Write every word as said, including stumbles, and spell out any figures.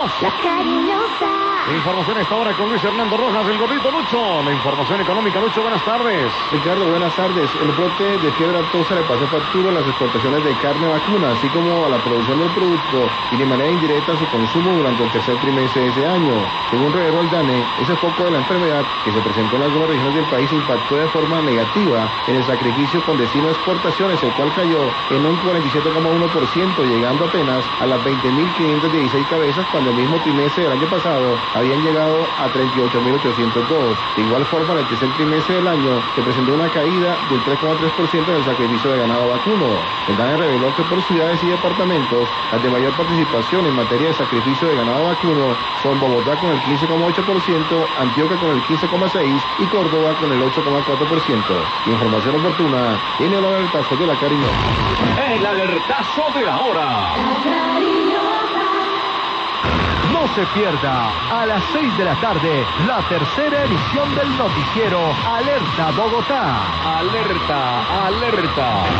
La cariñosa. Información a esta hora con Luis Hernando Rojas, el gordito Lucho. La información económica, Lucho, buenas tardes. Ricardo, buenas tardes. El brote de fiebre aftosa le pasó factura a las exportaciones de carne vacuna, así como a la producción del producto y de manera indirecta a su consumo durante el tercer trimestre de ese año. Según reveló el DANE, ese foco de la enfermedad que se presentó en algunas regiones del país impactó de forma negativa en el sacrificio con destino a exportaciones, el cual cayó en un cuarenta y siete coma uno por ciento, llegando apenas a las veinte mil quinientas dieciséis cabezas, cuando el mismo trimestre del año pasado habían llegado a treinta y ocho mil ochocientos dos. De igual forma, en el tercer trimestre del año se presentó una caída del tres coma tres por ciento en el sacrificio de ganado vacuno. El DANE reveló que por ciudades y departamentos, las de mayor participación en materia de sacrificio de ganado vacuno son Bogotá con el quince coma ocho por ciento, Antioquia con el quince coma seis por ciento y Córdoba con el ocho coma cuatro por ciento. Información oportuna tiene el alertazo de la cariñosa. El alertazo de la hora. No se pierda a las seis de la tarde la tercera emisión del noticiero Alerta Bogotá. Alerta, alerta.